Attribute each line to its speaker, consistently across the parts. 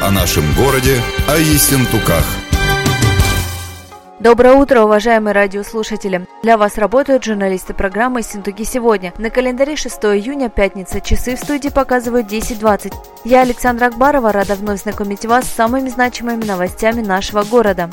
Speaker 1: о нашем городе, о Ессентуках.
Speaker 2: Доброе утро, уважаемые радиослушатели! Для вас работают журналисты программы «Ессентуки сегодня». На календаре 6 июня, пятница. Часы в студии показывают 10:20. Я, Александра Акбарова, рада вновь знакомить вас с самыми значимыми новостями нашего города.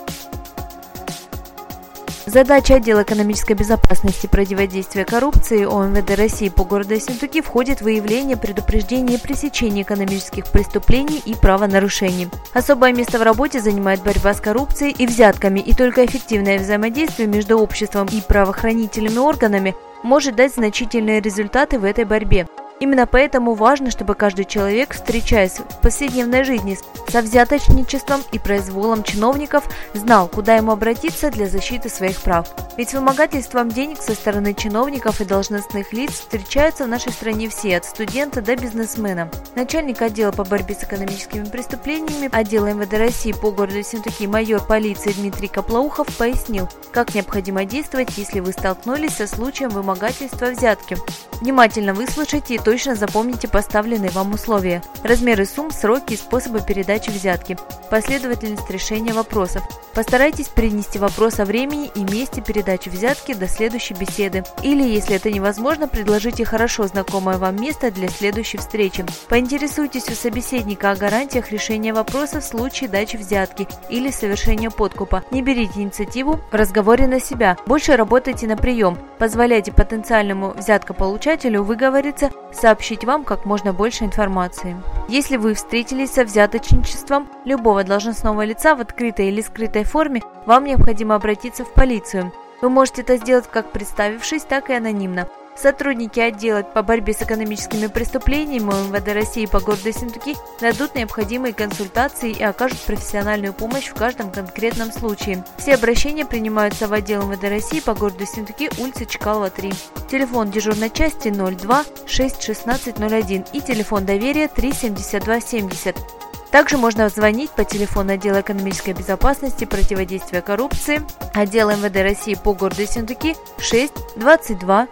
Speaker 2: Задача отдела экономической безопасности и противодействия коррупции ОМВД России по городу Ессентуки входит в выявление, предупреждение и пресечение экономических преступлений и правонарушений. Особое место в работе занимает борьба с коррупцией и взятками, и только эффективное взаимодействие между обществом и правоохранительными органами может дать значительные результаты в этой борьбе. Именно поэтому важно, чтобы каждый человек, встречаясь в повседневной жизни со взяточничеством и произволом чиновников, знал, куда ему обратиться для защиты своих прав. Ведь вымогательством денег со стороны чиновников и должностных лиц встречаются в нашей стране все, от студента до бизнесмена. Начальник отдела по борьбе с экономическими преступлениями отдела МВД России по городу Ессентуки майор полиции Дмитрий Каплаухов пояснил, как необходимо действовать, если вы столкнулись со случаем вымогательства взятки. Внимательно выслушайте и точно запомните поставленные вам условия: размеры сумм, сроки и способы передачи взятки, последовательность решения вопросов. Постарайтесь перенести вопрос о времени и месте передачи взятки до следующей беседы. Или, если это невозможно, предложите хорошо знакомое вам место для следующей встречи. Поинтересуйтесь у собеседника о гарантиях решения вопроса в случае дачи взятки или совершения подкупа. Не берите инициативу в разговоре на себя. Больше работайте на прием. Позволяйте потенциальному взяткополучателю выговориться, сообщить вам как можно больше информации. Если вы встретились со взяточничеством любого должностного лица в открытой или скрытой форме, вам необходимо обратиться в полицию. Вы можете это сделать как представившись, так и анонимно. Сотрудники отдела по борьбе с экономическими преступлениями МВД России по городу Ессентуки дадут необходимые консультации и окажут профессиональную помощь в каждом конкретном случае. Все обращения принимаются в отдел МВД России по городу Ессентуки, улица Чкалова, 3. Телефон дежурной части 02 6 16 01 и телефон доверия 3 72 70. Также можно звонить по телефону отдела экономической безопасности и противодействия коррупции отдела МВД России по городу Ессентуки 6 22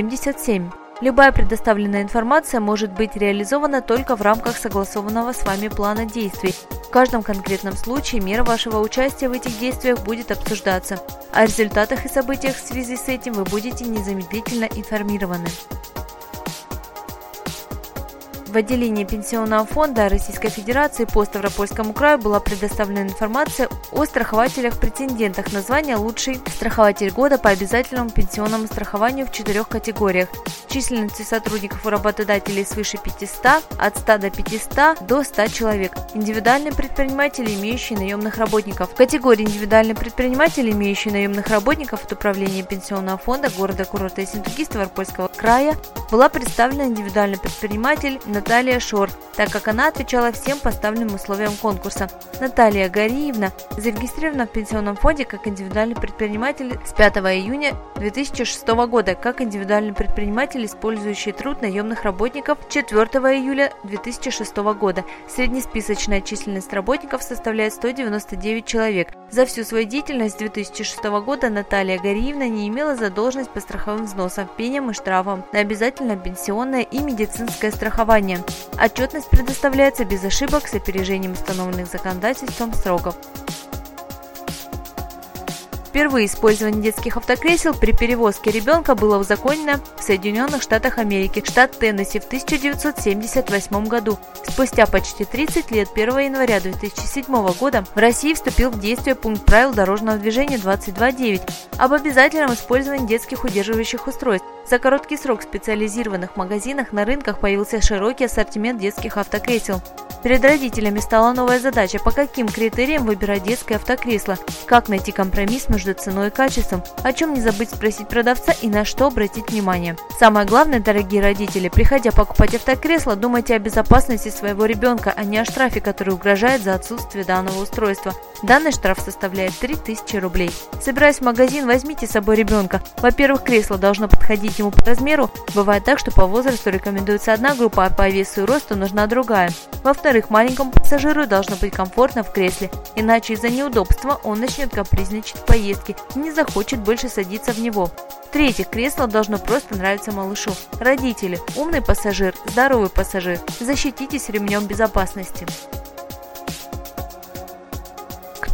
Speaker 2: 77. Любая предоставленная информация может быть реализована только в рамках согласованного с вами плана действий. В каждом конкретном случае мера вашего участия в этих действиях будет обсуждаться. О результатах и событиях в связи с этим вы будете незамедлительно информированы. В отделении Пенсионного фонда Российской Федерации по Ставропольскому краю была предоставлена информация о страхователях-претендентах на звание «Лучший страхователь года» по обязательному пенсионному страхованию в 4 категориях. Численности сотрудников у работодателей свыше 500, от 100 до 500 до 100 человек. Индивидуальные предприниматели, имеющие наемных работников. В категории индивидуальные предприниматели, имеющие наемных работников от Управления Пенсионного фонда города-курорта Ессентуки Ставропольского края, была представлена индивидуальный предприниматель Наталья Шор, так как она отвечала всем поставленным условиям конкурса. Наталья Гариевна зарегистрирована в Пенсионном фонде как индивидуальный предприниматель с 5 июня 2006 года, как индивидуальный предприниматель, использующий труд наемных работников 4 июля 2006 года. Среднесписочная численность работников составляет 199 человек. За всю свою деятельность с 2006 года Наталья Гариевна не имела задолженность по страховым взносам, пеням и штрафам на обязательное пенсионное и медицинское страхование. Отчетность предоставляется без ошибок с опережением установленных законодательством сроков. Впервые использование детских автокресел при перевозке ребенка было узаконено в Соединенных Штатах Америки, штат Теннесси, в 1978 году. Спустя почти 30 лет, 1 января 2007 года, в России вступил в действие пункт правил дорожного движения 22.9 об обязательном использовании детских удерживающих устройств. За короткий срок в специализированных магазинах на рынках появился широкий ассортимент детских автокресел. Перед родителями стала новая задача: по каким критериям выбирать детское автокресло, как найти компромисс между ценой и качеством, о чем не забыть спросить продавца и на что обратить внимание. Самое главное, дорогие родители, приходя покупать автокресло, думайте о безопасности своего ребенка, а не о штрафе, который угрожает за отсутствие данного устройства. Данный штраф составляет 3000 рублей. Собираясь в магазин, возьмите с собой ребенка. Во-первых, кресло должно подходить ему по размеру. Бывает так, что по возрасту рекомендуется одна группа, а по весу и росту нужна другая. Во-вторых, маленькому пассажиру должно быть комфортно в кресле, иначе из-за неудобства он начнет капризничать в поездке и не захочет больше садиться в него. В-третьих, кресло должно просто нравиться малышу. Родители, умный пассажир, здоровый пассажир, защититесь ремнем безопасности.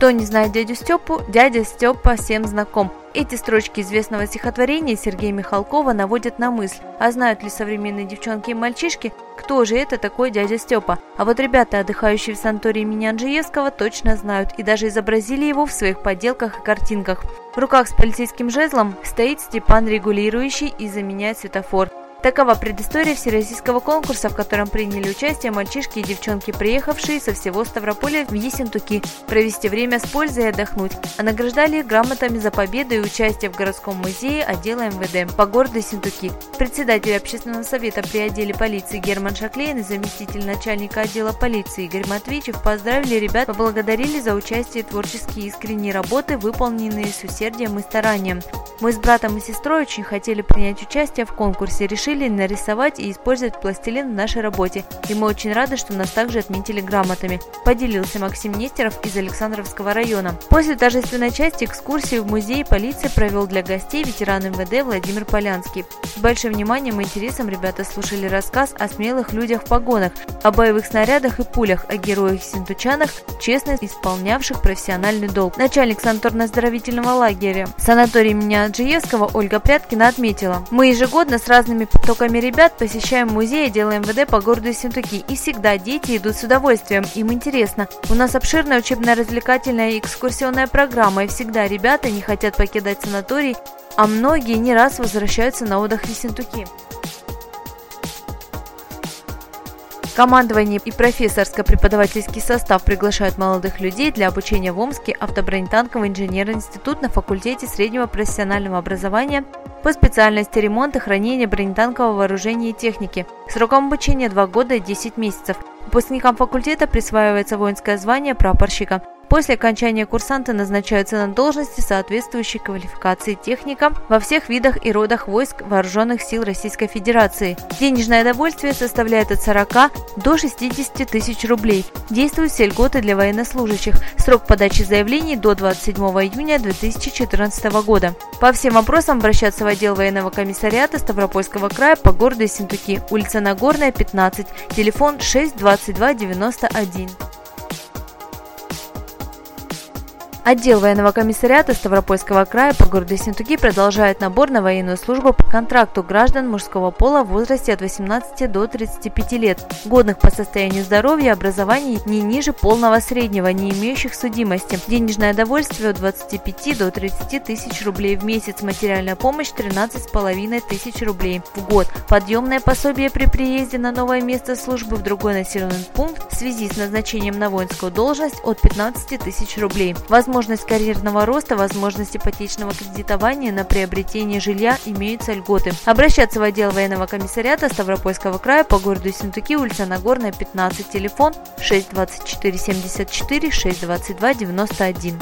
Speaker 2: Кто не знает дядю Степу, дядя Степа всем знаком. Эти строчки известного стихотворения Сергея Михалкова наводят на мысль, а знают ли современные девчонки и мальчишки, кто же это такой дядя Степа? А вот ребята, отдыхающие в санатории имени Анжеевского, точно знают и даже изобразили его в своих поделках и картинках. В руках с полицейским жезлом стоит Степан регулирующий и заменяет светофор. Такова предыстория всероссийского конкурса, в котором приняли участие мальчишки и девчонки, приехавшие со всего Ставрополя в Ессентуки, провести время с пользой и отдохнуть. А награждали их грамотами за победу и участие в городском музее отдела МВД по городу Ессентуки. Председатель общественного совета при отделе полиции Герман Шаклейн и заместитель начальника отдела полиции Игорь Матвейчев поздравили ребят, поблагодарили за участие и творческие искренние работы, выполненные с усердием и старанием. Мы с братом и сестрой очень хотели принять участие в конкурсе, решили нарисовать и использовать пластилин в нашей работе, и мы очень рады, что нас также отметили грамотами, поделился Максим Нестеров из Александровского района. После торжественной части экскурсию в музей полиции провел для гостей ветеран МВД Владимир Полянский. С большим вниманием и интересом ребята слушали рассказ о смелых людях в погонах, о боевых снарядах и пулях, о героях-ессентучанах, честно исполнявших профессиональный долг. Начальник санаторно-оздоровительного лагеря санатория имени Анжеевского Ольга Пряткина отметила: «Мы ежегодно с разными потоками ребят посещаем музей отдела МВД по городу Ессентуки, и всегда дети идут с удовольствием, им интересно. У нас обширная учебно-развлекательная и экскурсионная программа, и всегда ребята не хотят покидать санаторий, а многие не раз возвращаются на отдых в Ессентуки». Командование и профессорско-преподавательский состав приглашают молодых людей для обучения в Омске автобронетанковый инженерный институт на факультете среднего профессионального образования по специальности ремонта и хранения бронетанкового вооружения и техники. Сроком обучения 2 года и 10 месяцев. Выпускникам факультета присваивается воинское звание прапорщика. После окончания курсанты назначаются на должности соответствующей квалификации техника во всех видах и родах войск Вооруженных сил Российской Федерации. Денежное довольствие составляет от 40 до 60 тысяч рублей. Действуют все льготы для военнослужащих. Срок подачи заявлений до 27 июня 2014 года. По всем вопросам обращаться в отдел военного комиссариата Ставропольского края по городу Ессентуки, улица Нагорная, 15, телефон 6 22 91. Отдел военного комиссариата Ставропольского края по городу Ессентуки продолжает набор на военную службу по контракту граждан мужского пола в возрасте от 18 до 35 лет, годных по состоянию здоровья и образования не ниже полного среднего, не имеющих судимости. Денежное довольствие от 25 до 30 тысяч рублей в месяц, материальная помощь 13,5 тысяч рублей в год, подъемное пособие при приезде на новое место службы в другой населенный пункт в связи с назначением на воинскую должность от 15 тысяч рублей. Возможность карьерного роста, возможность ипотечного кредитования на приобретение жилья, имеются льготы. Обращаться в отдел военного комиссариата Ставропольского края по городу Ессентуки, улица Нагорная, 15, телефон 6 24 74 6 22 91.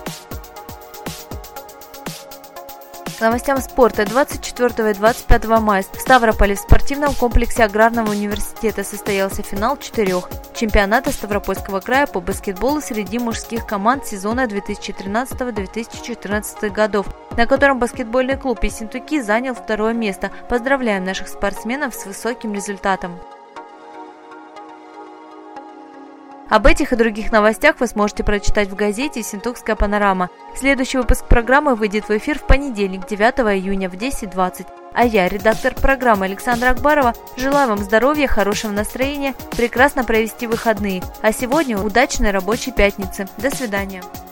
Speaker 2: К новостям спорта. 24 и 25 мая в Ставрополе в спортивном комплексе Аграрного университета состоялся финал 4 чемпионата Ставропольского края по баскетболу среди мужских команд сезона 2013-2014 годов, на котором баскетбольный клуб Ессентуки занял 2 место. Поздравляем наших спортсменов с высоким результатом. Об этих и других новостях вы сможете прочитать в газете «Ессентукская панорама». Следующий выпуск программы выйдет в эфир в понедельник, 9 июня в 10:20. А я, редактор программы Александра Акбарова, желаю вам здоровья, хорошего настроения, прекрасно провести выходные. А сегодня удачной рабочей пятницы. До свидания.